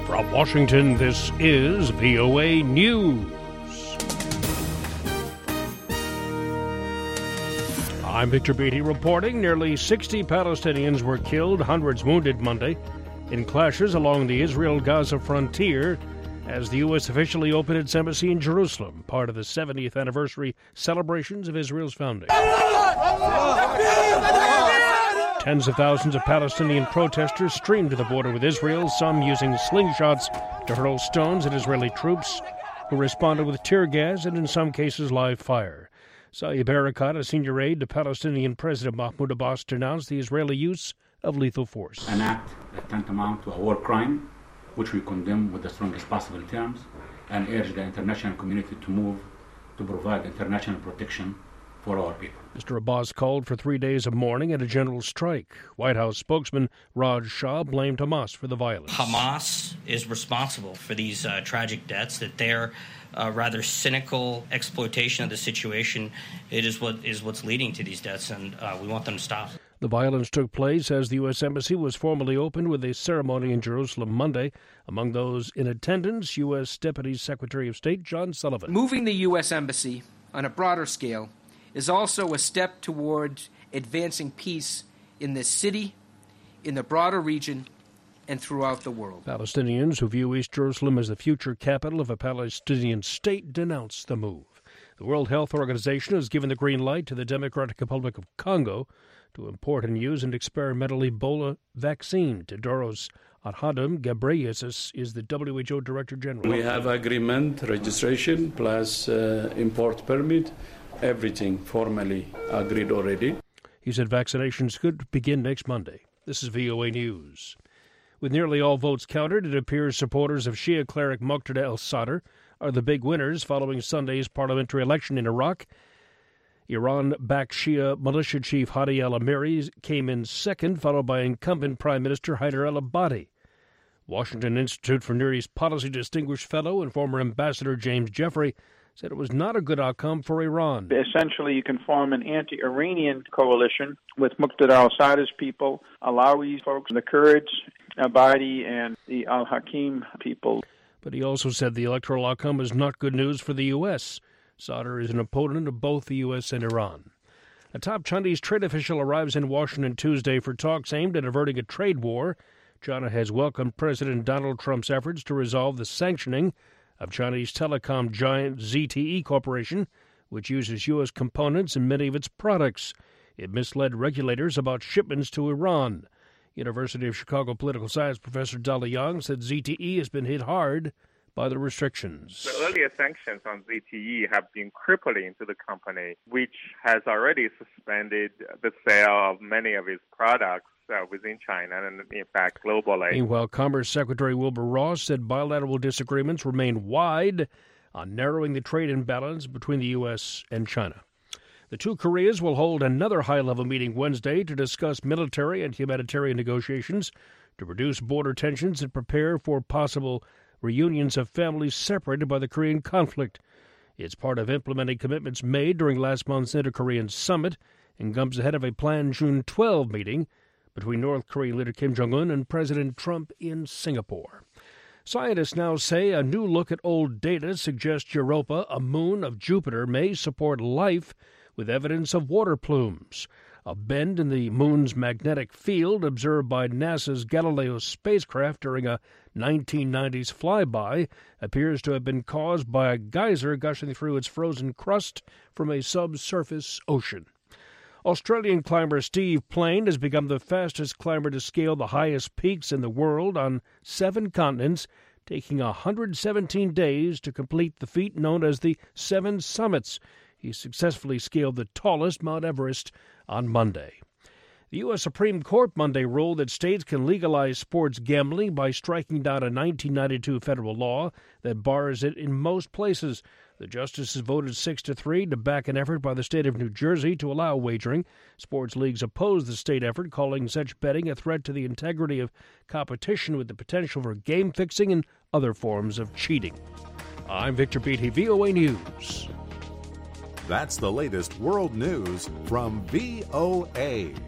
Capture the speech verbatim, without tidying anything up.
From Washington, this is V O A News. I'm Victor Beatty reporting. Nearly sixty Palestinians were killed, hundreds wounded Monday in clashes along the Israel-Gaza frontier as the U S officially opened its embassy in Jerusalem, part of the seventieth anniversary celebrations of Israel's founding. Tens of thousands of Palestinian protesters streamed to the border with Israel, some using slingshots to hurl stones at Israeli troops, who responded with tear gas and, in some cases, live fire. Saeb Erekat, a senior aide to Palestinian President Mahmoud Abbas, denounced the Israeli use of lethal force. An act that tantamount to a war crime, which we condemn with the strongest possible terms, and urge the international community to move to provide international protection for our people. Mister Abbas called for three days of mourning and a general strike. White House spokesman Raj Shah blamed Hamas for the violence. Hamas is responsible for these uh, tragic deaths, that their uh, rather cynical exploitation of the situation it is what is what's leading to these deaths, and uh, we want them to stop. The violence took place as the U S Embassy was formally opened with a ceremony in Jerusalem Monday. Among those in attendance, U S Deputy Secretary of State John Sullivan. Moving the U S Embassy on a broader scale is also a step toward advancing peace in this city, in the broader region, and throughout the world. Palestinians who view East Jerusalem as the future capital of a Palestinian state denounce the move. The World Health Organization has given the green light to the Democratic Republic of Congo to import and use an experimental Ebola vaccine. Tedros Adhanom Ghebreyesus is the W H O Director General. We have agreement, registration, plus uh, import permit, everything formally agreed already. He said vaccinations could begin next Monday. This is V O A News. With nearly all votes counted, it appears supporters of Shia cleric Muqtada al-Sadr are the big winners following Sunday's parliamentary election in Iraq. Iran-backed Shia militia chief Hadi al-Amiri came in second, followed by incumbent Prime Minister Haider al-Abadi. Washington Institute for Near East Policy Distinguished Fellow and former Ambassador James Jeffrey said it was not a good outcome for Iran. Essentially, you can form an anti-Iranian coalition with Muqtada al-Sadr's people, Alawi folks, the Kurds, Abadi, and the al-Hakim people. But he also said the electoral outcome is not good news for the U S Sadr is an opponent of both the U S and Iran. A top Chinese trade official arrives in Washington Tuesday for talks aimed at averting a trade war. China has welcomed President Donald Trump's efforts to resolve the sanctioning of Chinese telecom giant Z T E Corporation, which uses U S components in many of its products. It misled regulators about shipments to Iran. University of Chicago political science professor Dolly Young said Z T E has been hit hard by the restrictions. The earlier sanctions on Z T E have been crippling to the company, which has already suspended the sale of many of its products uh, within China and, in fact, globally. Meanwhile, Commerce Secretary Wilbur Ross said bilateral disagreements remain wide on narrowing the trade imbalance between the U S and China. The two Koreas will hold another high-level meeting Wednesday to discuss military and humanitarian negotiations to reduce border tensions and prepare for possible reunions of families separated by the Korean conflict. It's part of implementing commitments made during last month's Inter-Korean summit and comes ahead of a planned June twelfth meeting between North Korean leader Kim Jong-un and President Trump in Singapore. Scientists now say a new look at old data suggests Europa, a moon of Jupiter, may support life with evidence of water plumes. A bend in the moon's magnetic field observed by NASA's Galileo spacecraft during a nineteen nineties flyby appears to have been caused by a geyser gushing through its frozen crust from a subsurface ocean. Australian climber Steve Plain has become the fastest climber to scale the highest peaks in the world on seven continents, taking one hundred seventeen days to complete the feat known as the Seven Summits. He successfully scaled the tallest, Mount Everest, on Monday. The U S Supreme Court Monday ruled that states can legalize sports gambling by striking down a nineteen ninety-two federal law that bars it in most places. The justices voted six to three to back an effort by the state of New Jersey to allow wagering. Sports leagues opposed the state effort, calling such betting a threat to the integrity of competition with the potential for game fixing and other forms of cheating. I'm Victor Beatty, V O A News. That's the latest world news from V O A.